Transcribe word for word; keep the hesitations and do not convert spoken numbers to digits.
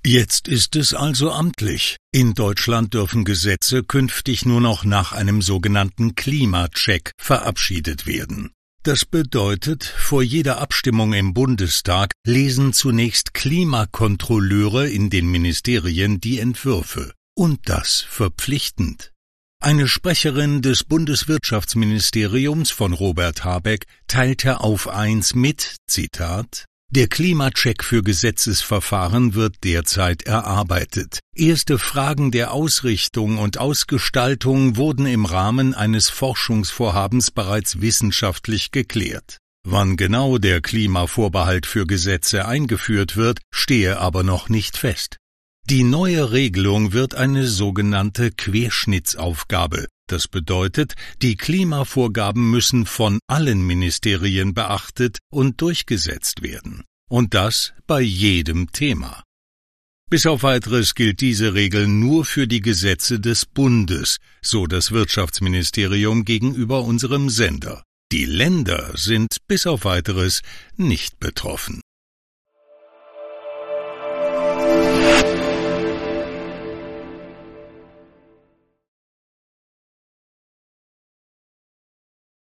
Jetzt ist es also amtlich. In Deutschland dürfen Gesetze künftig nur noch nach einem sogenannten Klimacheck verabschiedet werden. Das bedeutet, vor jeder Abstimmung im Bundestag lesen zunächst Klimakontrolleure in den Ministerien die Entwürfe. Und das verpflichtend. Eine Sprecherin des Bundeswirtschaftsministeriums von Robert Habeck teilte auf eins mit, Zitat: Der Klimacheck für Gesetzesverfahren wird derzeit erarbeitet. Erste Fragen der Ausrichtung und Ausgestaltung wurden im Rahmen eines Forschungsvorhabens bereits wissenschaftlich geklärt. Wann genau der Klimavorbehalt für Gesetze eingeführt wird, stehe aber noch nicht fest. Die neue Regelung wird eine sogenannte Querschnittsaufgabe. Das bedeutet, die Klimavorgaben müssen von allen Ministerien beachtet und durchgesetzt werden. Und das bei jedem Thema. Bis auf Weiteres gilt diese Regel nur für die Gesetze des Bundes, so das Wirtschaftsministerium gegenüber unserem Sender. Die Länder sind bis auf Weiteres nicht betroffen.